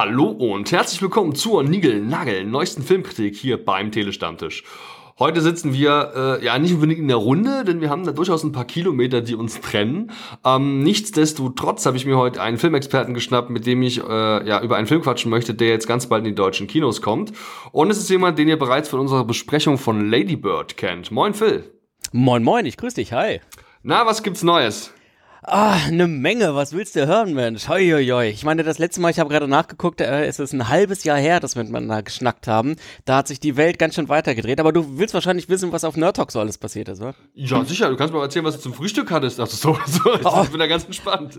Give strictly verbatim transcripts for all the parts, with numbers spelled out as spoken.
Hallo und herzlich willkommen zur Nigel-Nagel neuesten Filmkritik hier beim Telestammtisch. Heute sitzen wir äh, ja nicht unbedingt in der Runde, denn wir haben da durchaus ein paar Kilometer, die uns trennen. Ähm, nichtsdestotrotz habe ich mir heute einen Filmexperten geschnappt, mit dem ich äh, ja über einen Film quatschen möchte, der jetzt ganz bald in die deutschen Kinos kommt. Und es ist jemand, den ihr bereits von unserer Besprechung von Lady Bird kennt. Moin Phil. Moin moin, ich grüß dich, hi. Na, was gibt's Neues? Ah, eine Menge, was willst du hören, Mensch? Hoi, hoi, hoi. Ich meine, das letzte Mal, ich habe gerade nachgeguckt, äh, es ist ein halbes Jahr her, dass wir miteinander geschnackt haben. Da hat sich die Welt ganz schön weitergedreht, aber du willst wahrscheinlich wissen, was auf Nerd Talk so alles passiert ist, oder? Ja, sicher, du kannst mir mal erzählen, was du zum Frühstück hattest. Also so, so. Ich Oh. bin da ganz entspannt.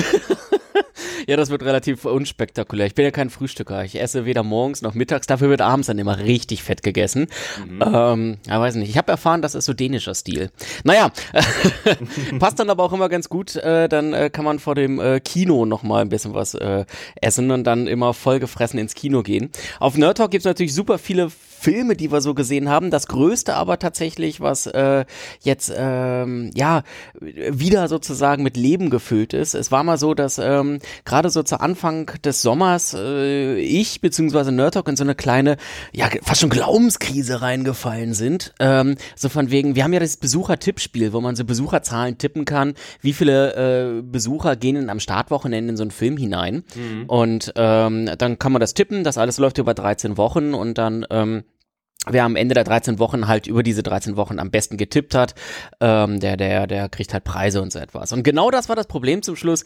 Ja, das wird relativ unspektakulär. Ich bin ja kein Frühstücker. Ich esse weder morgens noch mittags. Dafür wird abends dann immer richtig fett gegessen. Mhm. Ähm, ja, weiß nicht. Ich habe erfahren, das ist so dänischer Stil. Naja, passt dann aber auch immer ganz gut. Äh, dann äh, kann man vor dem äh, Kino noch mal ein bisschen was äh, essen und dann immer vollgefressen ins Kino gehen. Auf Nerd Talk gibt's natürlich super viele Filme, die wir so gesehen haben. Das Größte aber tatsächlich, was äh, jetzt ähm, ja wieder sozusagen mit Leben gefüllt ist. Es war mal so, dass ähm, gerade so zu Anfang des Sommers äh, ich bzw. Nerd Talk in so eine kleine, ja fast schon Glaubenskrise reingefallen sind. Ähm, so von wegen, wir haben ja das Besucher-Tippspiel, wo man so Besucherzahlen tippen kann, wie viele äh, Besucher gehen in am Startwochenende in so einen Film hinein. Mhm. Und ähm, dann kann man das tippen, das alles läuft über dreizehn Wochen und dann ähm, wer am Ende der dreizehn Wochen halt über diese dreizehn Wochen am besten getippt hat, ähm, der, der, der kriegt halt Preise und so etwas. Und genau das war das Problem zum Schluss.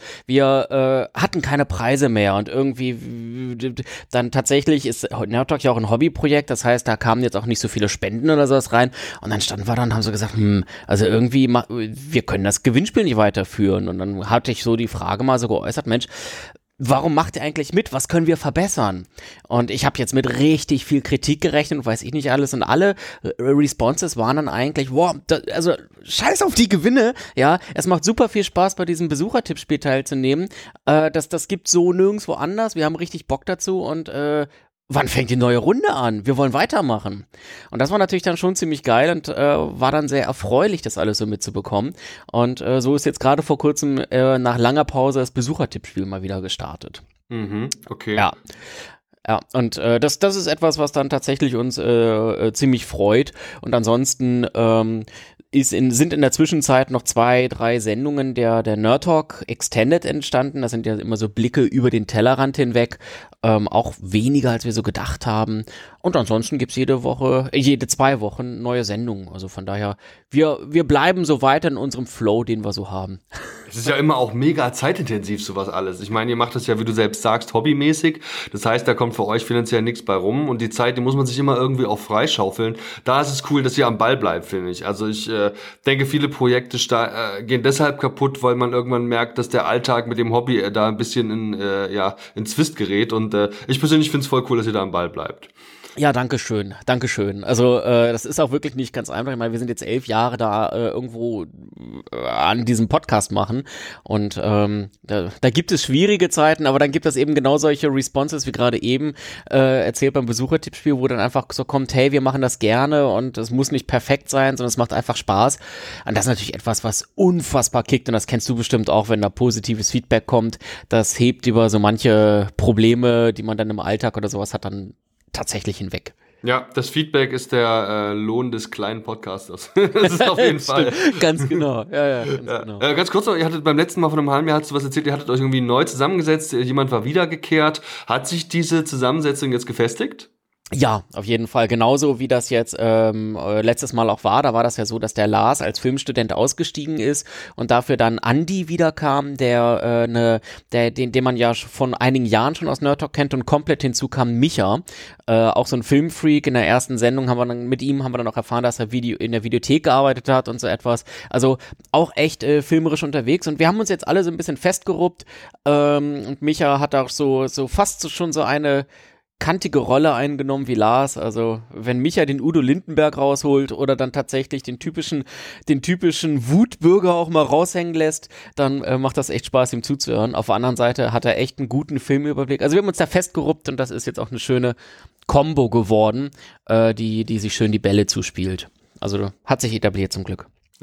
Wir äh, hatten keine Preise mehr und irgendwie dann tatsächlich ist Nerd Talk ja auch ein Hobbyprojekt, das heißt, da kamen jetzt auch nicht so viele Spenden oder sowas rein und dann standen wir da und haben so gesagt, hm, also irgendwie, ma- wir können das Gewinnspiel nicht weiterführen und dann hatte ich so die Frage mal so geäußert, Mensch, warum macht ihr eigentlich mit? Was können wir verbessern? Und ich habe jetzt mit richtig viel Kritik gerechnet und weiß ich nicht alles. Und alle Responses waren dann eigentlich, wow, da, also scheiß auf die Gewinne. Ja, es macht super viel Spaß, bei diesem Besuchertippspiel teilzunehmen. Äh, das, das gibt so nirgendwo anders. Wir haben richtig Bock dazu und äh, wann fängt die neue Runde an? Wir wollen weitermachen. Und das war natürlich dann schon ziemlich geil und äh, war dann sehr erfreulich, das alles so mitzubekommen. Und äh, so ist jetzt gerade vor kurzem äh, nach langer Pause das Besuchertippspiel mal wieder gestartet. Mhm, okay. Ja. Ja, und äh, das, das ist etwas, was dann tatsächlich uns äh, äh, ziemlich freut. Und ansonsten ähm, ist in, sind in der Zwischenzeit noch zwei, drei Sendungen der, der Nerd Talk Extended entstanden. Das sind ja immer so Blicke über den Tellerrand hinweg. Ähm, auch weniger, als wir so gedacht haben. Und ansonsten gibt's jede Woche, äh, jede zwei Wochen neue Sendungen. Also von daher, wir, wir bleiben so weiter in unserem Flow, den wir so haben. Es ist ja immer auch mega zeitintensiv, sowas alles. Ich meine, ihr macht das ja, wie du selbst sagst, hobbymäßig. Das heißt, da kommt für euch finanziell nichts bei rum. Und die Zeit, die muss man sich immer irgendwie auch freischaufeln. Da ist es cool, dass ihr am Ball bleibt, finde ich. Also ich äh, denke, viele Projekte sta- äh, gehen deshalb kaputt, weil man irgendwann merkt, dass der Alltag mit dem Hobby äh, da ein bisschen in, äh, ja, in Zwist gerät. Und äh, ich persönlich finde es voll cool, dass ihr da am Ball bleibt. Ja, danke schön, danke schön. Also äh, das ist auch wirklich nicht ganz einfach. Ich meine, wir sind jetzt elf Jahre da äh, irgendwo äh, an diesem Podcast machen und ähm, da, da gibt es schwierige Zeiten, aber dann gibt es eben genau solche Responses wie gerade eben äh, erzählt beim Besuchertippspiel, wo dann einfach so kommt, hey, wir machen das gerne und es muss nicht perfekt sein, sondern es macht einfach Spaß. Und das ist natürlich etwas, was unfassbar kickt und das kennst du bestimmt auch, wenn da positives Feedback kommt. Das hebt über so manche Probleme, die man dann im Alltag oder sowas hat, dann tatsächlich hinweg. Ja, das Feedback ist der äh, Lohn des kleinen Podcasters. Das ist auf jeden Fall. Ganz genau. Ja, ja, ganz ja. genau. Äh, ganz kurz noch, ihr hattet beim letzten Mal von einem halben Jahr, hast du was erzählt, ihr hattet euch irgendwie neu zusammengesetzt, jemand war wiedergekehrt. Hat sich diese Zusammensetzung jetzt gefestigt? Ja, auf jeden Fall. Genauso wie das jetzt ähm, letztes Mal auch war. Da war das ja so, dass der Lars als Filmstudent ausgestiegen ist und dafür dann Andi wiederkam, der äh, ne, der den, den man ja von einigen Jahren schon aus Nerd Talk kennt und komplett hinzu kam Micha, äh, auch so ein Filmfreak. In der ersten Sendung haben wir dann mit ihm haben wir dann auch erfahren, dass er Video in der Videothek gearbeitet hat und so etwas. Also auch echt äh, filmerisch unterwegs und wir haben uns jetzt alle so ein bisschen festgeruppt ähm, und Micha hat auch so so fast so schon so eine kantige Rolle eingenommen wie Lars, also wenn Micha den Udo Lindenberg rausholt oder dann tatsächlich den typischen, den typischen Wutbürger auch mal raushängen lässt, dann äh, macht das echt Spaß, ihm zuzuhören. Auf der anderen Seite hat er echt einen guten Filmüberblick. Also wir haben uns da festgeruppt und das ist jetzt auch eine schöne Kombo geworden, äh, die, die sich schön die Bälle zuspielt. Also hat sich etabliert zum Glück.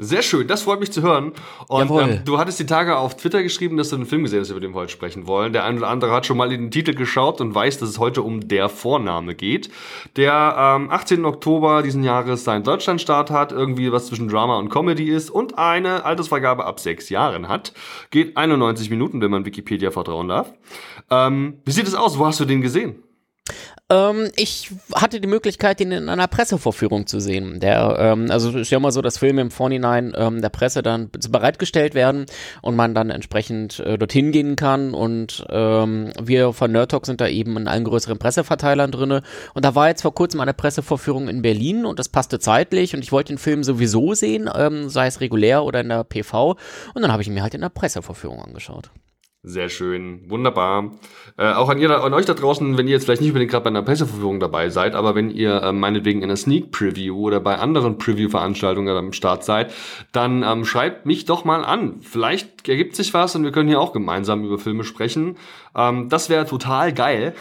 Sehr schön, das freut mich zu hören. Und ähm, du hattest die Tage auf Twitter geschrieben, dass du einen Film gesehen hast, über den wir heute sprechen wollen. Der eine oder andere hat schon mal in den Titel geschaut und weiß, dass es heute um Der Vorname geht, der am ähm, achtzehnten Oktober diesen Jahres seinen Deutschlandstart hat, irgendwie was zwischen Drama und Comedy ist und eine Altersfreigabe ab sechs Jahren hat. Geht einundneunzig Minuten, wenn man Wikipedia vertrauen darf. Ähm, wie sieht es aus? Wo hast du den gesehen? Ähm, ich hatte die Möglichkeit, ihn in einer Pressevorführung zu sehen. Der, ähm, also es ist ja immer so, dass Filme im Vorhinein ähm, der Presse dann bereitgestellt werden und man dann entsprechend äh, dorthin gehen kann. Und ähm, wir von Nerd Talk sind da eben in allen größeren Presseverteilern drinne. Und da war jetzt vor kurzem eine Pressevorführung in Berlin und das passte zeitlich. Und ich wollte den Film sowieso sehen, ähm, sei es regulär oder in der P V. Und dann habe ich ihn mir halt in der Pressevorführung angeschaut. Sehr schön, wunderbar. Äh, auch an, ihr, an euch da draußen, wenn ihr jetzt vielleicht nicht unbedingt gerade bei einer Presseverführung dabei seid, aber wenn ihr äh, meinetwegen in einer Sneak Preview oder bei anderen Preview-Veranstaltungen am Start seid, dann ähm, schreibt mich doch mal an. Vielleicht ergibt sich was und wir können hier auch gemeinsam über Filme sprechen. Ähm, das wäre total geil.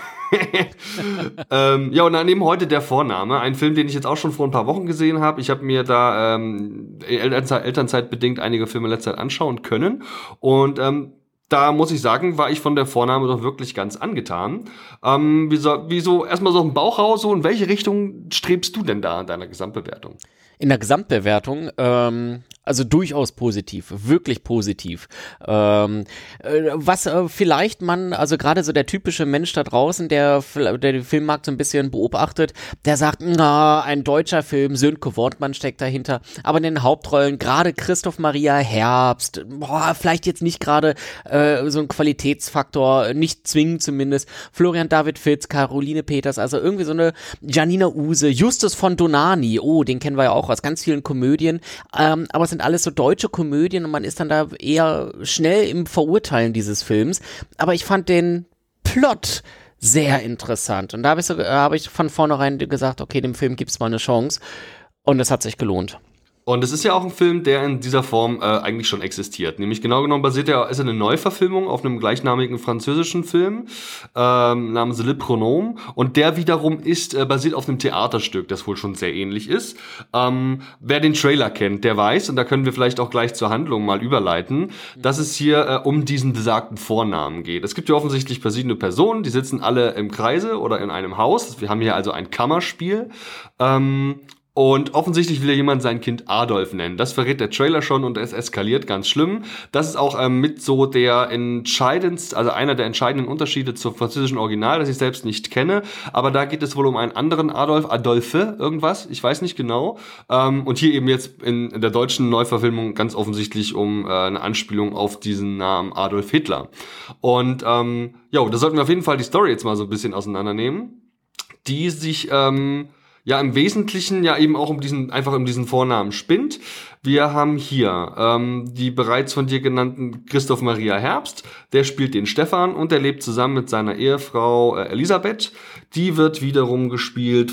ähm, ja, und dann eben heute Der Vorname, ein Film, den ich jetzt auch schon vor ein paar Wochen gesehen habe. Ich habe mir da ähm, Elternzeit, Elternzeitbedingt einige Filme letzter Zeit anschauen können und ähm, da muss ich sagen, war ich von Der Vorname doch wirklich ganz angetan. Ähm, wieso, wieso erstmal so ein Bauchhaus, so in welche Richtung strebst du denn da in deiner Gesamtbewertung? In der Gesamtbewertung, ähm, also durchaus positiv, wirklich positiv. Ähm, äh, was äh, vielleicht man, also gerade so der typische Mensch da draußen, der, der den Filmmarkt so ein bisschen beobachtet, der sagt, na, ein deutscher Film, Sönke Wortmann steckt dahinter, aber in den Hauptrollen gerade Christoph Maria Herbst, boah, vielleicht jetzt nicht gerade äh, so ein Qualitätsfaktor, nicht zwingend zumindest, Florian David Fitz, Caroline Peters, also irgendwie so eine Janina Use, Justus von Donani, oh, den kennen wir ja auch aus ganz vielen Komödien, ähm, aber es sind alles so deutsche Komödien und man ist dann da eher schnell im Verurteilen dieses Films, aber ich fand den Plot sehr interessant und da habe ich, so, hab ich von vornherein gesagt, okay, dem Film gibt es mal eine Chance und es hat sich gelohnt. Und es ist ja auch ein Film, der in dieser Form äh, eigentlich schon existiert. Nämlich genau genommen basiert er, ist er eine Neuverfilmung auf einem gleichnamigen französischen Film ähm, namens Le Pronom. Und der wiederum ist äh, basiert auf einem Theaterstück, das wohl schon sehr ähnlich ist. Ähm, wer den Trailer kennt, der weiß, und da können wir vielleicht auch gleich zur Handlung mal überleiten, dass es hier äh, um diesen besagten Vornamen geht. Es gibt ja offensichtlich verschiedene Personen, die sitzen alle im Kreise oder in einem Haus. Wir haben hier also ein Kammerspiel. Ähm, Und offensichtlich will ja jemand sein Kind Adolf nennen. Das verrät der Trailer schon und es eskaliert ganz schlimm. Das ist auch ähm, mit so der entscheidendste, also einer der entscheidenden Unterschiede zum französischen Original, das ich selbst nicht kenne. Aber da geht es wohl um einen anderen Adolf, Adolphe, irgendwas, ich weiß nicht genau. Ähm, und hier eben jetzt in, in der deutschen Neuverfilmung ganz offensichtlich um äh, eine Anspielung auf diesen Namen Adolf Hitler. Und ähm, ja, da sollten wir auf jeden Fall die Story jetzt mal so ein bisschen auseinandernehmen, die sich ähm, ja im Wesentlichen ja eben auch um diesen, einfach um diesen Vornamen spinnt. Wir haben hier ähm, die bereits von dir genannten Christoph Maria Herbst, der spielt den Stefan und der lebt zusammen mit seiner Ehefrau äh, Elisabeth. Die wird wiederum gespielt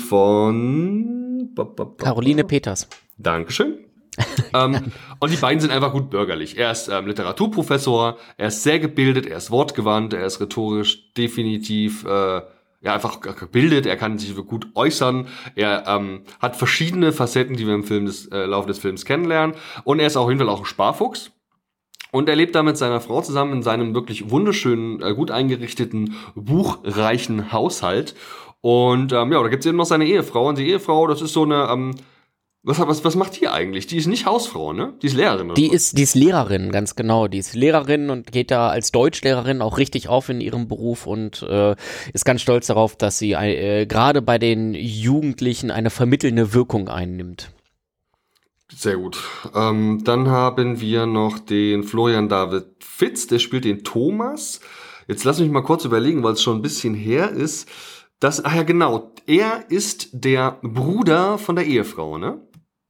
von Caroline Peters. Dankeschön. ähm, und die beiden sind einfach gut bürgerlich. Er ist ähm, Literaturprofessor, er ist sehr gebildet, er ist wortgewandt, er ist rhetorisch definitiv äh, ja, einfach gebildet, er kann sich gut äußern, er ähm, hat verschiedene Facetten, die wir im Film des, äh, Laufe des Films kennenlernen und er ist auf jeden Fall auch ein Sparfuchs und er lebt da mit seiner Frau zusammen in seinem wirklich wunderschönen, äh, gut eingerichteten, buchreichen Haushalt und ähm, ja, da gibt's eben noch seine Ehefrau und die Ehefrau, das ist so eine, ähm, Was, was, was macht die eigentlich? Die ist nicht Hausfrau, ne? Die ist Lehrerin. Oder die was? ist, die ist Lehrerin, ganz genau. Die ist Lehrerin und geht da als Deutschlehrerin auch richtig auf in ihrem Beruf und äh, ist ganz stolz darauf, dass sie äh, gerade bei den Jugendlichen eine vermittelnde Wirkung einnimmt. Sehr gut. Ähm, dann haben wir noch den Florian David Fitz, der spielt den Thomas. Jetzt lass mich mal kurz überlegen, weil es schon ein bisschen her ist. Das, ach ja, genau. Er ist der Bruder von der Ehefrau, ne?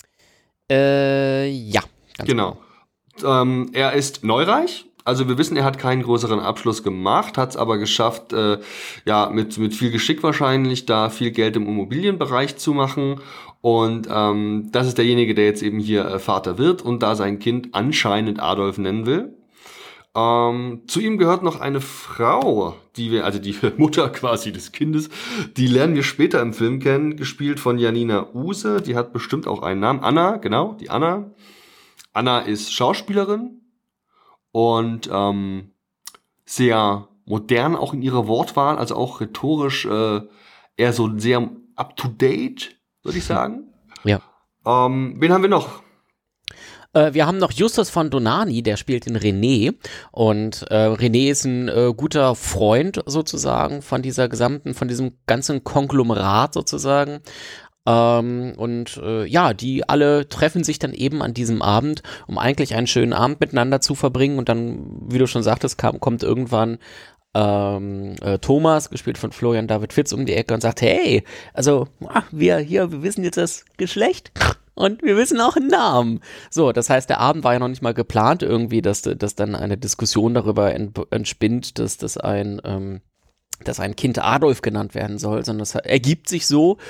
Äh, ja. Genau. Ähm, er ist neureich. Also wir wissen, er hat keinen größeren Abschluss gemacht, hat es aber geschafft, äh, ja, mit, mit viel Geschick wahrscheinlich, da viel Geld im Immobilienbereich zu machen. Und ähm, das ist derjenige, der jetzt eben hier äh, Vater wird und da sein Kind anscheinend Adolf nennen will. Ähm, zu ihm gehört noch eine Frau, die wir, also die Mutter quasi des Kindes, die lernen wir später im Film kennen, gespielt von Janina Use, die hat bestimmt auch einen Namen, Anna, genau, die Anna. Anna ist Schauspielerin und ähm, sehr modern auch in ihrer Wortwahl, also auch rhetorisch äh, eher so sehr up-to-date, würde ich sagen. Ja. Ähm, wen haben wir noch? Äh, wir haben noch Justus von Donani, der spielt den René. Und äh, René ist ein äh, guter Freund sozusagen von dieser gesamten, von diesem ganzen Konglomerat sozusagen. Ähm, und äh, ja, die alle treffen sich dann eben an diesem Abend, um eigentlich einen schönen Abend miteinander zu verbringen. Und dann, wie du schon sagtest, kam, kommt irgendwann Ähm, äh, Thomas, gespielt von Florian David Fitz, um die Ecke und sagt, hey, also ah, wir hier, wir wissen jetzt das Geschlecht und wir wissen auch einen Namen. So, das heißt, der Abend war ja noch nicht mal geplant irgendwie, dass, dass dann eine Diskussion darüber ent, entspinnt, dass, dass, ein, ähm, dass ein Kind Adolf genannt werden soll, sondern es ergibt sich so,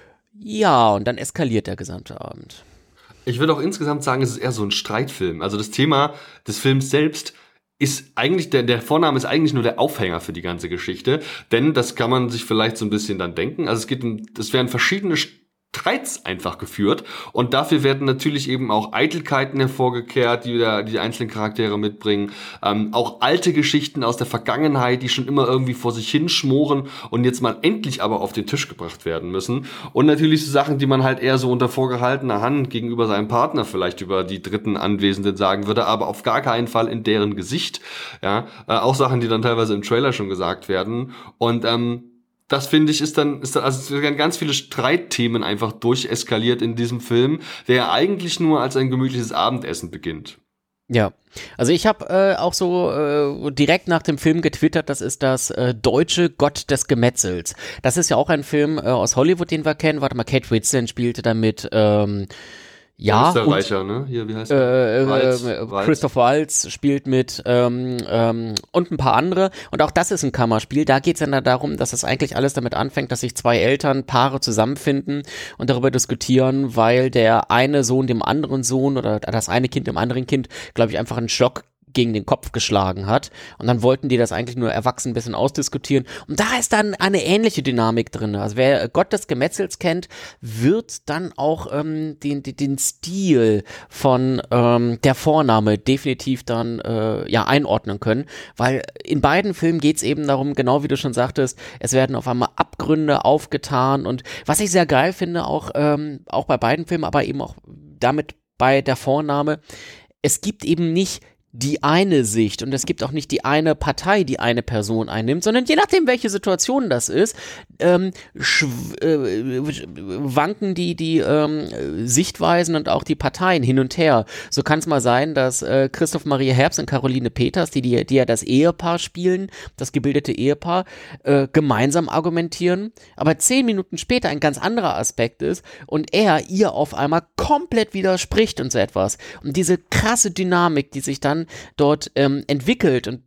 ja, und dann eskaliert der gesamte Abend. Ich würde auch insgesamt sagen, es ist eher so ein Streitfilm. Also das Thema des Films selbst ist eigentlich, der, der Vorname ist eigentlich nur der Aufhänger für die ganze Geschichte, denn das kann man sich vielleicht so ein bisschen dann denken. Also es geht um, es werden verschiedene Streits einfach geführt und dafür werden natürlich eben auch Eitelkeiten hervorgekehrt, die der, die einzelnen Charaktere mitbringen, ähm, auch alte Geschichten aus der Vergangenheit, die schon immer irgendwie vor sich hinschmoren und jetzt mal endlich aber auf den Tisch gebracht werden müssen und natürlich so Sachen, die man halt eher so unter vorgehaltener Hand gegenüber seinem Partner vielleicht über die dritten Anwesenden sagen würde, aber auf gar keinen Fall in deren Gesicht, ja, äh, auch Sachen, die dann teilweise im Trailer schon gesagt werden und ähm, das finde ich ist dann, ist dann, also es werden ganz viele Streitthemen einfach durcheskaliert in diesem Film, der ja eigentlich nur als ein gemütliches Abendessen beginnt. Ja, also ich habe äh, auch so äh, direkt nach dem Film getwittert, das ist das äh, deutsche Gott des Gemetzels. Das ist ja auch ein Film äh, aus Hollywood, den wir kennen. Warte mal, Kate Winslet spielte damit, ähm, ja, Österreicher, und, ne? Hier, wie heißt äh, der? Waltz, äh, Waltz. Christoph Waltz spielt mit ähm, ähm, und ein paar andere. Und auch das ist ein Kammerspiel. Da geht es dann darum, dass es eigentlich alles damit anfängt, dass sich zwei Elternpaare zusammenfinden und darüber diskutieren, weil der eine Sohn dem anderen Sohn oder das eine Kind dem anderen Kind, glaube ich, einfach einen Schock gegen den Kopf geschlagen hat. Und dann wollten die das eigentlich nur erwachsen ein bisschen ausdiskutieren. Und da ist dann eine ähnliche Dynamik drin. Also wer Gott des Gemetzels kennt, wird dann auch ähm, den, den, den Stil von ähm, der Vorname definitiv dann äh, ja einordnen können. Weil in beiden Filmen geht es eben darum, genau wie du schon sagtest, es werden auf einmal Abgründe aufgetan. Und was ich sehr geil finde, auch, ähm, auch bei beiden Filmen, aber eben auch damit bei der Vorname, es gibt eben nicht die eine Sicht und es gibt auch nicht die eine Partei, die eine Person einnimmt, sondern je nachdem, welche Situation das ist, ähm, schw- äh, wanken die, die ähm, Sichtweisen und auch die Parteien hin und her. So kann es mal sein, dass äh, Christoph Maria Herbst und Caroline Peters, die, die, die ja das Ehepaar spielen, das gebildete Ehepaar, äh, gemeinsam argumentieren, aber zehn Minuten später ein ganz anderer Aspekt ist und er ihr auf einmal komplett widerspricht und so etwas. Und diese krasse Dynamik, die sich dann dort ähm, entwickelt und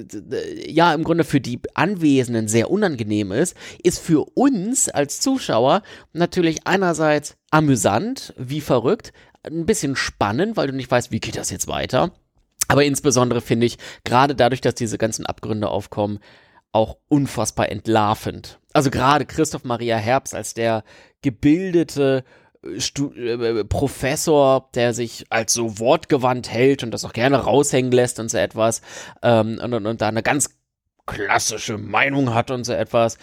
ja im Grunde für die Anwesenden sehr unangenehm ist, ist für uns als Zuschauer natürlich einerseits amüsant, wie verrückt, ein bisschen spannend, weil du nicht weißt, wie geht das jetzt weiter, aber insbesondere finde ich, gerade dadurch, dass diese ganzen Abgründe aufkommen, auch unfassbar entlarvend. Also gerade Christoph Maria Herbst als der gebildete Stu- äh, Professor, der sich als so wortgewandt hält und das auch gerne raushängen lässt und so etwas ähm, und, und, und da eine ganz klassische Meinung hat und so etwas.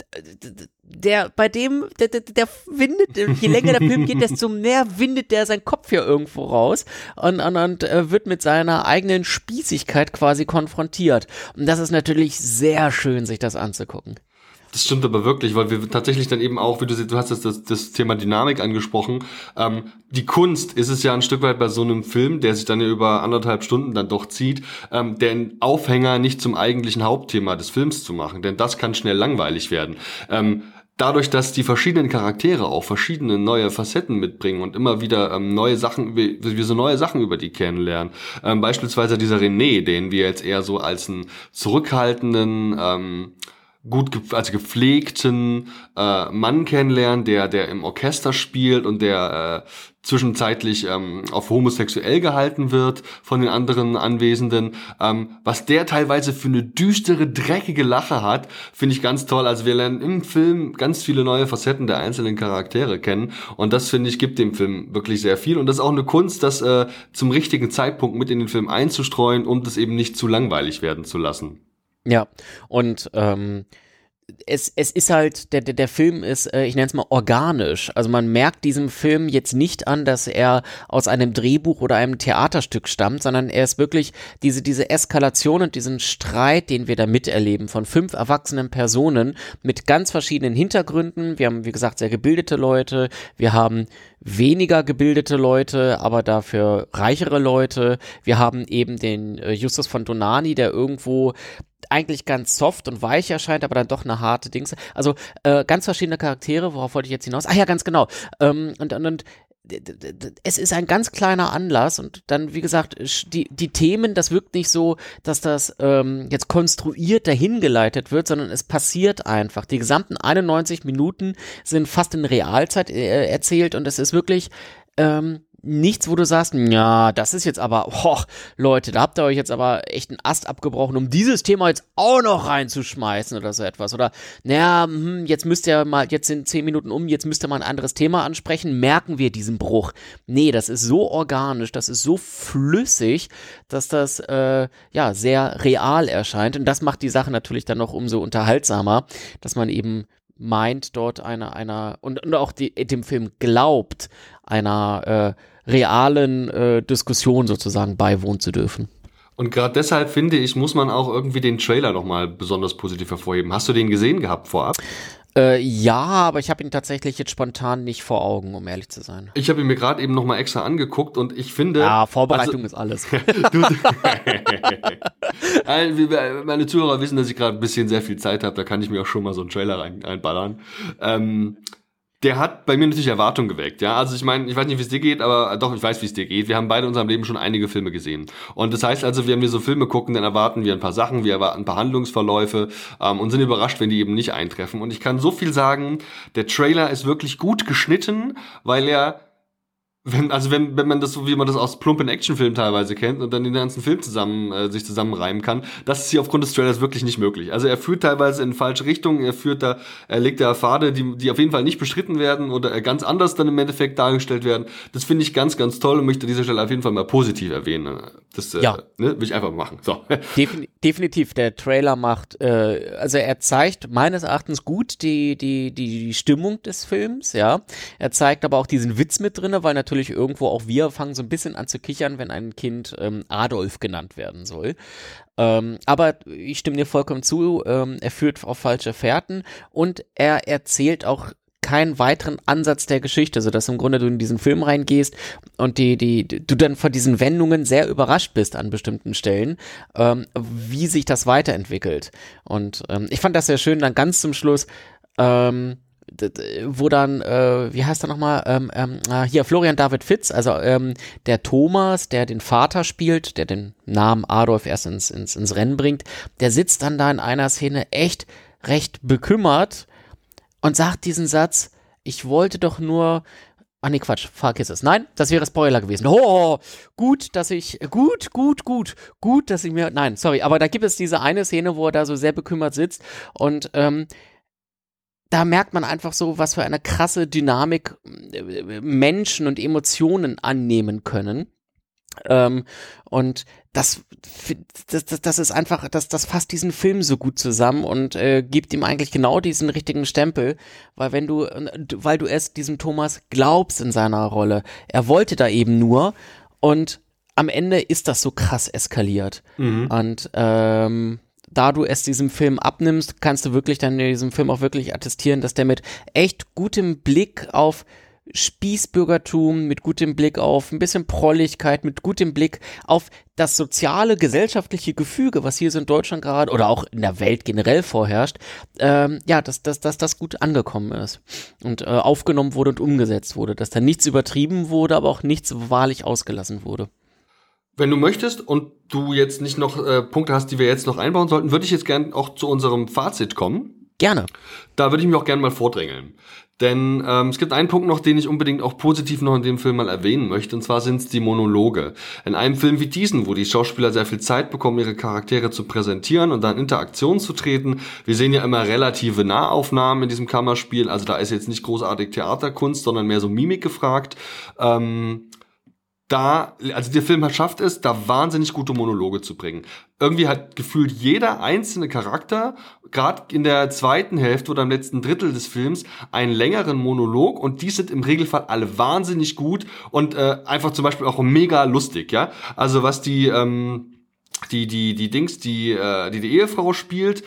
Der, bei dem, der, der, der windet, je länger der Film geht, desto mehr windet der seinen Kopf hier irgendwo raus und, und, und äh, wird mit seiner eigenen Spießigkeit quasi konfrontiert. Und das ist natürlich sehr schön, sich das anzugucken. Das stimmt aber wirklich, weil wir tatsächlich dann eben auch, wie du du hast das, das, das Thema Dynamik angesprochen, ähm, die Kunst ist es ja ein Stück weit bei so einem Film, der sich dann ja über anderthalb Stunden dann doch zieht, ähm, den Aufhänger nicht zum eigentlichen Hauptthema des Films zu machen, denn das kann schnell langweilig werden. Ähm, Dadurch, dass die verschiedenen Charaktere auch verschiedene neue Facetten mitbringen und immer wieder ähm, neue Sachen, wir, wir so neue Sachen über die kennenlernen. Ähm, beispielsweise dieser René, den wir jetzt eher so als einen zurückhaltenden, ähm, gut, ge- also gepflegten äh, Mann kennenlernen, der der im Orchester spielt und der äh, zwischenzeitlich ähm, auf homosexuell gehalten wird von den anderen Anwesenden. Ähm, was der teilweise für eine düstere, dreckige Lache hat, finde ich ganz toll. Also wir lernen im Film ganz viele neue Facetten der einzelnen Charaktere kennen und das, finde ich, gibt dem Film wirklich sehr viel und das ist auch eine Kunst, das äh, zum richtigen Zeitpunkt mit in den Film einzustreuen, um das eben nicht zu langweilig werden zu lassen. Ja, und ähm, es, es ist halt, der, der, der Film ist, äh, ich nenne es mal organisch. Also man merkt diesem Film jetzt nicht an, dass er aus einem Drehbuch oder einem Theaterstück stammt, sondern er ist wirklich diese, diese Eskalation und diesen Streit, den wir da miterleben von fünf erwachsenen Personen mit ganz verschiedenen Hintergründen. Wir haben, wie gesagt, sehr gebildete Leute, wir haben weniger gebildete Leute, aber dafür reichere Leute. Wir haben eben den äh, Justus von Donani, der irgendwo eigentlich ganz soft und weich erscheint, aber dann doch eine harte Dings. Also äh, ganz verschiedene Charaktere, worauf wollte ich jetzt hinaus? Ah ja, ganz genau. Ähm, und, und, und es ist ein ganz kleiner Anlass und dann, wie gesagt, die, die Themen, das wirkt nicht so, dass das ähm, jetzt konstruiert dahingeleitet wird, sondern es passiert einfach. Die gesamten einundneunzig Minuten sind fast in Realzeit äh, erzählt und es ist wirklich ähm, nichts, wo du sagst, ja, das ist jetzt aber, oh, Leute, da habt ihr euch jetzt aber echt einen Ast abgebrochen, um dieses Thema jetzt auch noch reinzuschmeißen oder so etwas. Oder, naja, hm, jetzt müsst ihr mal, jetzt sind zehn Minuten um, jetzt müsst ihr mal ein anderes Thema ansprechen, merken wir diesen Bruch. Nee, das ist so organisch, das ist so flüssig, dass das, äh, ja, sehr real erscheint. Und das macht die Sache natürlich dann noch umso unterhaltsamer, dass man eben meint, dort einer, einer, und, und auch die, dem Film glaubt, einer äh, realen äh, Diskussion sozusagen beiwohnen zu dürfen. Und gerade deshalb, finde ich, muss man auch irgendwie den Trailer nochmal besonders positiv hervorheben. Hast du den gesehen gehabt vorab? Äh, ja, aber ich habe ihn tatsächlich jetzt spontan nicht vor Augen, um ehrlich zu sein. Ich habe ihn mir gerade eben nochmal extra angeguckt und ich finde... Ja, Vorbereitung also, ist alles. du, meine Zuhörer wissen, dass ich gerade ein bisschen sehr viel Zeit habe, da kann ich mir auch schon mal so einen Trailer rein, reinballern. Ähm, der hat bei mir natürlich Erwartungen geweckt, ja. Also ich meine, ich weiß nicht, wie es dir geht, aber doch, ich weiß, wie es dir geht. Wir haben beide in unserem Leben schon einige Filme gesehen. Und das heißt also, wenn wir so Filme gucken, dann erwarten wir ein paar Sachen, wir erwarten ein paar Handlungsverläufe ähm, und sind überrascht, wenn die eben nicht eintreffen. Und ich kann so viel sagen, der Trailer ist wirklich gut geschnitten, weil er Wenn, also wenn, wenn man das so, wie man das aus plumpen Actionfilmen teilweise kennt und dann den ganzen Film zusammen, äh, sich zusammenreimen kann, das ist hier aufgrund des Trailers wirklich nicht möglich. Also er führt teilweise in falsche Richtungen, er führt da, er legt da Pfade, die, die auf jeden Fall nicht bestritten werden oder ganz anders dann im Endeffekt dargestellt werden. Das finde ich ganz, ganz toll und möchte an dieser Stelle auf jeden Fall mal positiv erwähnen. Das äh, ja. ne, will ich einfach machen. So. Defin- definitiv, der Trailer macht, äh, also er zeigt meines Erachtens gut die, die, die, die Stimmung des Films, ja. Er zeigt aber auch diesen Witz mit drinne, weil natürlich Natürlich irgendwo auch wir fangen so ein bisschen an zu kichern, wenn ein Kind ähm, Adolf genannt werden soll. Ähm, aber ich stimme dir vollkommen zu, ähm, er führt auf falsche Fährten und er erzählt auch keinen weiteren Ansatz der Geschichte, sodass im Grunde du in diesen Film reingehst und die, die, du dann von diesen Wendungen sehr überrascht bist an bestimmten Stellen, ähm, wie sich das weiterentwickelt. Und ähm, ich fand das sehr schön, dann ganz zum Schluss, ähm, wo dann, äh, wie heißt er nochmal, ähm, ähm, hier Florian David Fitz, also ähm, der Thomas, der den Vater spielt, der den Namen Adolf erst ins, ins, ins Rennen bringt, der sitzt dann da in einer Szene echt recht bekümmert und sagt diesen Satz, ich wollte doch nur, ah nee, Quatsch, vergiss es. Nein, das wäre Spoiler gewesen. Oh, gut, dass ich, gut, gut, gut, gut, dass ich mir, nein, sorry, aber da gibt es diese eine Szene, wo er da so sehr bekümmert sitzt und, ähm, da merkt man einfach so, was für eine krasse Dynamik Menschen und Emotionen annehmen können. Ähm, und das, das, das ist einfach, das, das fasst diesen Film so gut zusammen und äh, gibt ihm eigentlich genau diesen richtigen Stempel, weil wenn du, weil du es diesem Thomas glaubst in seiner Rolle, er wollte da eben nur und am Ende ist das so krass eskaliert. Mhm. Und ähm, da du es diesem Film abnimmst, kannst du wirklich dann in diesem Film auch wirklich attestieren, dass der mit echt gutem Blick auf Spießbürgertum, mit gutem Blick auf ein bisschen Prolligkeit, mit gutem Blick auf das soziale, gesellschaftliche Gefüge, was hier so in Deutschland gerade oder auch in der Welt generell vorherrscht, ähm, ja, dass, dass, dass das gut angekommen ist und äh, aufgenommen wurde und umgesetzt wurde, dass da nichts übertrieben wurde, aber auch nichts wahrlich ausgelassen wurde. Wenn du möchtest und du jetzt nicht noch äh, Punkte hast, die wir jetzt noch einbauen sollten, würde ich jetzt gerne auch zu unserem Fazit kommen. Gerne. Da würde ich mich auch gerne mal vordrängeln. Denn ähm, es gibt einen Punkt noch, den ich unbedingt auch positiv noch in dem Film mal erwähnen möchte, und zwar sind es die Monologe. In einem Film wie diesen, wo die Schauspieler sehr viel Zeit bekommen, ihre Charaktere zu präsentieren und dann in Interaktion zu treten. Wir sehen ja immer relative Nahaufnahmen in diesem Kammerspiel, also da ist jetzt nicht großartig Theaterkunst, sondern mehr so Mimik gefragt. Ähm, Da, also der Film hat schafft es, da wahnsinnig gute Monologe zu bringen. Irgendwie hat gefühlt jeder einzelne Charakter, gerade in der zweiten Hälfte oder im letzten Drittel des Films, einen längeren Monolog, und die sind im Regelfall alle wahnsinnig gut und äh, einfach zum Beispiel auch mega lustig, ja. Also was die, ähm, die, die, die Dings, die, äh, die die Ehefrau spielt,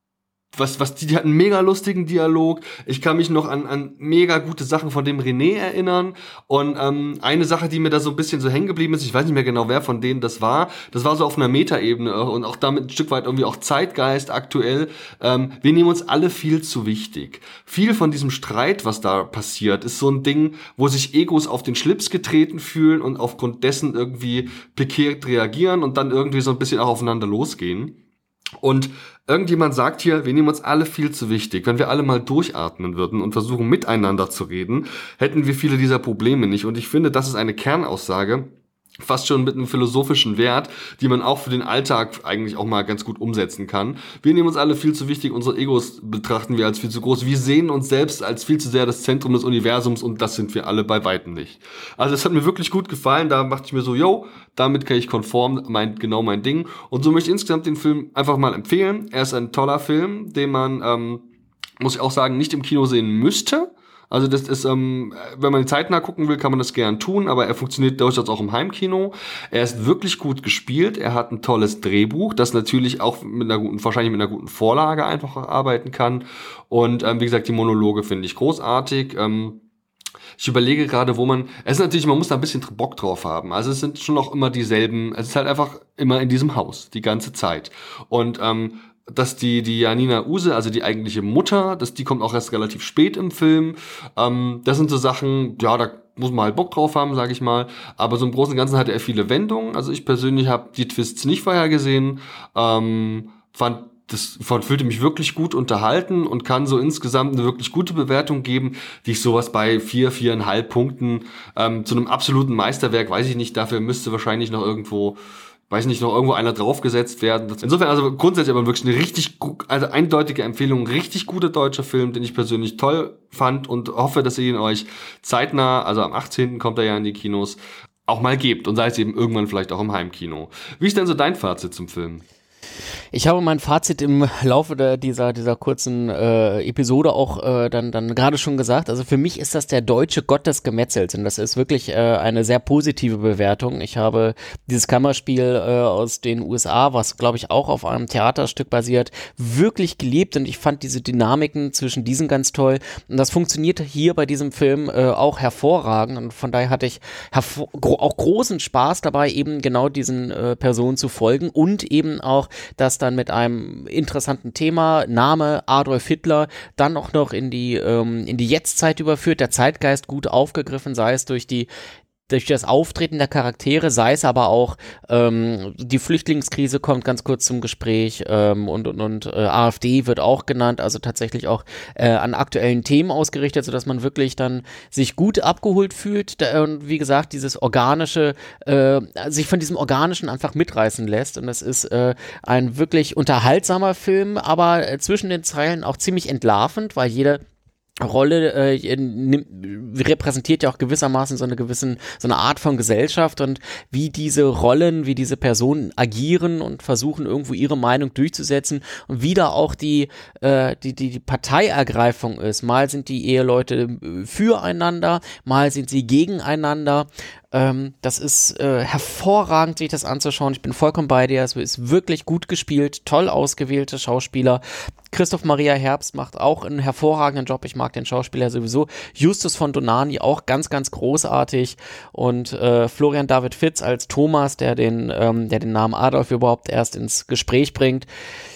Was, was, die, die hat einen mega lustigen Dialog. Ich kann mich noch an, an mega gute Sachen von dem René erinnern. Und ähm, eine Sache, die mir da so ein bisschen so hängen geblieben ist, ich weiß nicht mehr genau, wer von denen das war, das war so auf einer Metaebene und auch damit ein Stück weit irgendwie auch Zeitgeist aktuell. Ähm, wir nehmen uns alle viel zu wichtig. Viel von diesem Streit, was da passiert, ist so ein Ding, wo sich Egos auf den Schlips getreten fühlen und aufgrund dessen irgendwie pikiert reagieren und dann irgendwie so ein bisschen auch aufeinander losgehen. Und irgendjemand sagt hier, wir nehmen uns alle viel zu wichtig. Wenn wir alle mal durchatmen würden und versuchen, miteinander zu reden, hätten wir viele dieser Probleme nicht. Und ich finde, das ist eine Kernaussage, fast schon mit einem philosophischen Wert, die man auch für den Alltag eigentlich auch mal ganz gut umsetzen kann. Wir nehmen uns alle viel zu wichtig, unsere Egos betrachten wir als viel zu groß. Wir sehen uns selbst als viel zu sehr das Zentrum des Universums, und das sind wir alle bei Weitem nicht. Also es hat mir wirklich gut gefallen, da dachte ich mir so, yo, damit kann ich konform, mein, genau mein Ding. Und so möchte ich insgesamt den Film einfach mal empfehlen. Er ist ein toller Film, den man, ähm, muss ich auch sagen, nicht im Kino sehen müsste. Also das ist, ähm, wenn man zeitnah gucken will, kann man das gern tun, aber er funktioniert durchaus auch im Heimkino. Er ist wirklich gut gespielt, er hat ein tolles Drehbuch, das natürlich auch mit einer guten, wahrscheinlich mit einer guten Vorlage einfach arbeiten kann. Und ähm, wie gesagt, die Monologe finde ich großartig. Ähm, ich überlege gerade, wo man, es ist natürlich, man muss da ein bisschen Bock drauf haben. Also es sind schon auch immer dieselben, es ist halt einfach immer in diesem Haus, die ganze Zeit. Und ähm, dass die die Janina Use, also die eigentliche Mutter, dass die kommt auch erst relativ spät im Film. Ähm, das sind so Sachen, ja, da muss man halt Bock drauf haben, sage ich mal. Aber so im Großen und Ganzen hatte er viele Wendungen. Also ich persönlich habe die Twists nicht vorher gesehen. Ähm, fand das fühlte mich wirklich gut unterhalten und kann so insgesamt eine wirklich gute Bewertung geben, die ich sowas bei vier, viereinhalb Punkten ähm, zu einem absoluten Meisterwerk, weiß ich nicht, dafür müsste wahrscheinlich noch irgendwo weiß nicht, noch irgendwo einer draufgesetzt werden. Insofern also grundsätzlich aber wirklich eine richtig, also eindeutige Empfehlung, ein richtig guter deutscher Film, den ich persönlich toll fand und hoffe, dass ihr ihn euch zeitnah, also am achtzehnten kommt er ja in die Kinos, auch mal gebt und sei es eben irgendwann vielleicht auch im Heimkino. Wie ist denn so dein Fazit zum Film? Ich habe mein Fazit im Laufe der, dieser, dieser kurzen äh, Episode auch äh, dann, dann gerade schon gesagt. Also für mich ist das der deutsche Gott des Gemetzels und das ist wirklich äh, eine sehr positive Bewertung. Ich habe dieses Kammerspiel äh, aus den U S A, was glaube ich auch auf einem Theaterstück basiert, wirklich geliebt und ich fand diese Dynamiken zwischen diesen ganz toll und das funktioniert hier bei diesem Film äh, auch hervorragend und von daher hatte ich hervor- gro- auch großen Spaß dabei, eben genau diesen äh, Personen zu folgen und eben auch das dann mit einem interessanten Thema, Name Adolf Hitler, dann auch noch in die, ähm, in die Jetztzeit überführt, der Zeitgeist gut aufgegriffen, sei es durch die durch das Auftreten der Charaktere, sei es aber auch ähm, die Flüchtlingskrise kommt ganz kurz zum Gespräch ähm, und und und äh, AfD wird auch genannt, also tatsächlich auch äh, an aktuellen Themen ausgerichtet, sodass man wirklich dann sich gut abgeholt fühlt da, und wie gesagt, dieses organische, äh, sich von diesem Organischen einfach mitreißen lässt und das ist äh, ein wirklich unterhaltsamer Film, aber äh, zwischen den Zeilen auch ziemlich entlarvend, weil jeder Rolle äh, nimm, repräsentiert ja auch gewissermaßen so eine gewissen so eine Art von Gesellschaft und wie diese Rollen, wie diese Personen agieren und versuchen irgendwo ihre Meinung durchzusetzen und wie da auch die äh, die die die Parteiergreifung ist. Mal sind die Eheleute füreinander, mal sind sie gegeneinander. Ähm, das ist äh, hervorragend, sich das anzuschauen. Ich bin vollkommen bei dir. Es ist wirklich gut gespielt, toll ausgewählte Schauspieler. Christoph Maria Herbst macht auch einen hervorragenden Job. Ich mag den Schauspieler sowieso. Justus von Donani auch ganz, ganz großartig. Und äh, Florian David Fitz als Thomas, der den, ähm, der den Namen Adolf überhaupt erst ins Gespräch bringt.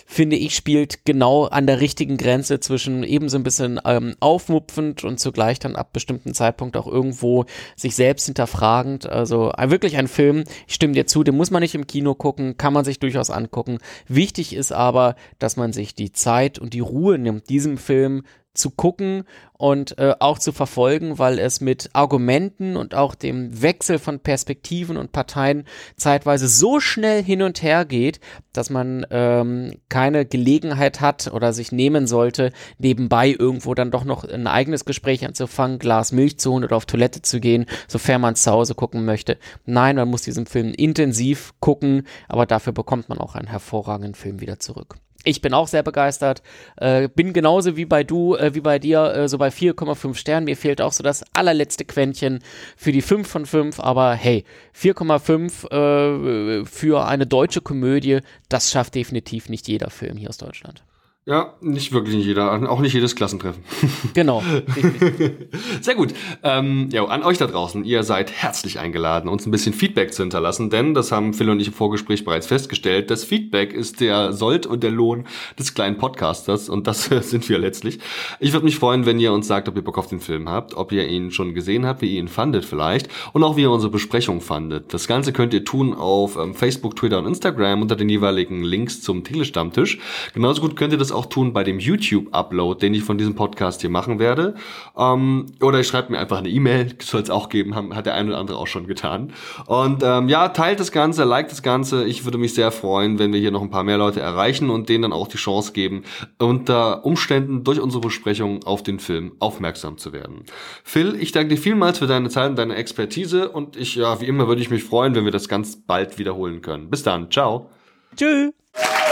finde ich, spielt genau an der richtigen Grenze zwischen eben so ein bisschen ähm, aufmupfend und zugleich dann ab bestimmten Zeitpunkt auch irgendwo sich selbst hinterfragend. Also äh, wirklich ein Film, ich stimme dir zu, den muss man nicht im Kino gucken, kann man sich durchaus angucken. Wichtig ist aber, dass man sich die Zeit und die Ruhe nimmt, diesem Film zu gucken und äh, auch zu verfolgen, weil es mit Argumenten und auch dem Wechsel von Perspektiven und Parteien zeitweise so schnell hin und her geht, dass man ähm, keine Gelegenheit hat oder sich nehmen sollte, nebenbei irgendwo dann doch noch ein eigenes Gespräch anzufangen, Glas Milch zu holen oder auf Toilette zu gehen, sofern man zu Hause gucken möchte. Nein, man muss diesen Film intensiv gucken, aber dafür bekommt man auch einen hervorragenden Film wieder zurück. Ich bin auch sehr begeistert, äh, bin genauso wie bei du, äh, wie bei dir, äh, so bei vier Komma fünf Sternen. Mir fehlt auch so das allerletzte Quäntchen für die fünf von fünf, aber hey, vier Komma fünf äh, für eine deutsche Komödie, das schafft definitiv nicht jeder Film hier aus Deutschland. Ja, nicht wirklich nicht jeder, auch nicht jedes Klassentreffen. Genau. Sehr gut. Ähm, ja, an euch da draußen, ihr seid herzlich eingeladen, uns ein bisschen Feedback zu hinterlassen, denn das haben Phil und ich im Vorgespräch bereits festgestellt, das Feedback ist der Sold und der Lohn des kleinen Podcasters und das sind wir letztlich. Ich würde mich freuen, wenn ihr uns sagt, ob ihr Bock auf den Film habt, ob ihr ihn schon gesehen habt, wie ihr ihn fandet vielleicht und auch wie ihr unsere Besprechung fandet. Das Ganze könnt ihr tun auf ähm, Facebook, Twitter und Instagram unter den jeweiligen Links zum Telestammtisch. Genauso gut könnt ihr das auch tun bei dem YouTube-Upload, den ich von diesem Podcast hier machen werde. Ähm, oder ihr schreibt mir einfach eine E-Mail, soll es auch geben, haben, hat der eine oder andere auch schon getan. Und ähm, ja, teilt das Ganze, liked das Ganze. Ich würde mich sehr freuen, wenn wir hier noch ein paar mehr Leute erreichen und denen dann auch die Chance geben, unter Umständen durch unsere Besprechung auf den Film aufmerksam zu werden. Phil, ich danke dir vielmals für deine Zeit und deine Expertise und ich, ja, wie immer würde ich mich freuen, wenn wir das ganz bald wiederholen können. Bis dann, ciao. Tschüss.